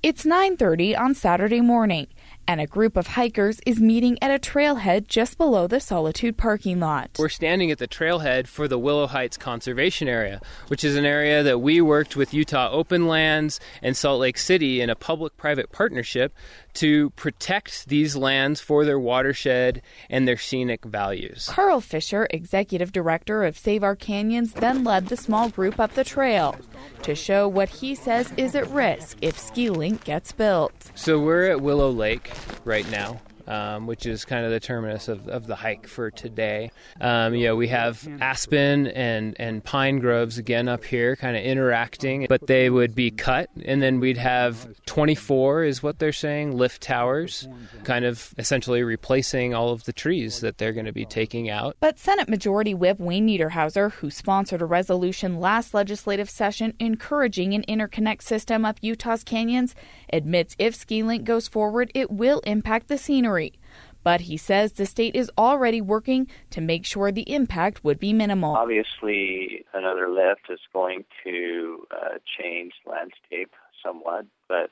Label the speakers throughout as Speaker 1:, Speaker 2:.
Speaker 1: It's 9:30 on Saturday morning, and a group of hikers is meeting at a trailhead just below the Solitude parking lot.
Speaker 2: We're standing at the trailhead for the Willow Heights Conservation Area, which is an area that we worked with Utah Open Lands and Salt Lake City in a public-private partnership to protect these lands for their watershed and their scenic values.
Speaker 1: Carl Fisher, executive director of Save Our Canyons, then led the small group up the trail to show what he says is at risk if SkiLink gets built.
Speaker 2: So we're at Willow Lake right now, which is kind of the terminus of the hike for today. We have aspen and pine groves again up here kind of interacting, but they would be cut, and then we'd have 24 is what they're saying, lift towers, kind of essentially replacing all of the trees that they're going to be taking out.
Speaker 1: But Senate Majority Whip Wayne Niederhauser, who sponsored a resolution last legislative session encouraging an interconnect system up Utah's canyons, admits if SkiLink goes forward, it will impact the scenery. But he says the state is already working to make sure the impact would be minimal.
Speaker 3: Obviously, another lift is going to change landscape somewhat, but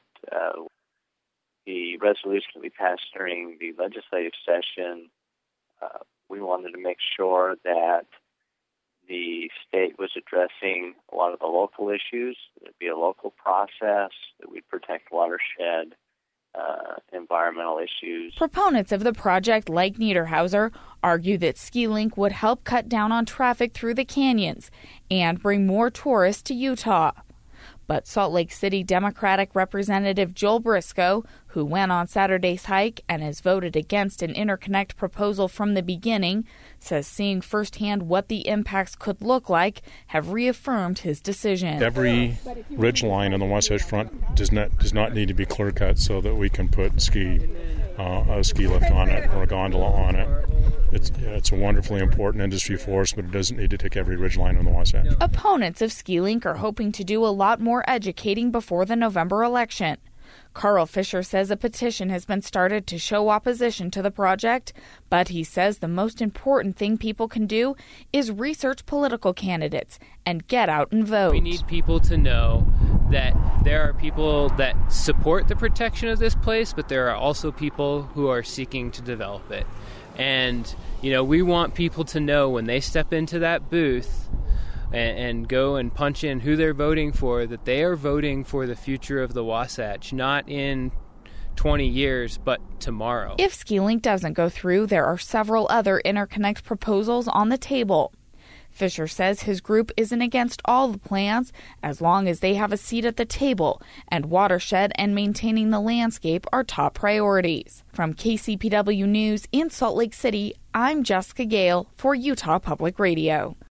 Speaker 3: the resolution that we passed during the legislative session, we wanted to make sure that the state was addressing a lot of the local issues. It'd be a local process, that we'd protect watershed, environmental issues.
Speaker 1: Proponents of the project, like Niederhauser, argue that SkiLink would help cut down on traffic through the canyons and bring more tourists to Utah. But Salt Lake City Democratic Representative Joel Briscoe, who went on Saturday's hike and has voted against an interconnect proposal from the beginning, says seeing firsthand what the impacts could look like have reaffirmed his decision.
Speaker 4: Every ridge line on the Wasatch Front does not need to be clear cut so that we can put a ski lift on it or a gondola on it. It's a wonderfully important industry for us, but it doesn't need to take every ridgeline on the Wasatch.
Speaker 1: Opponents of SkiLink are hoping to do a lot more educating before the November election. Carl Fisher says a petition has been started to show opposition to the project, but he says the most important thing people can do is research political candidates and get out and vote.
Speaker 2: We need people to know that there are people that support the protection of this place, but there are also people who are seeking to develop it. And, we want people to know when they step into that booth and go and punch in who they're voting for, that they are voting for the future of the Wasatch, not in 20 years, but tomorrow.
Speaker 1: If SkiLink doesn't go through, there are several other interconnect proposals on the table. Fisher says his group isn't against all the plans as long as they have a seat at the table, and watershed and maintaining the landscape are top priorities. From KCPW News in Salt Lake City, I'm Jessica Gale for Utah Public Radio.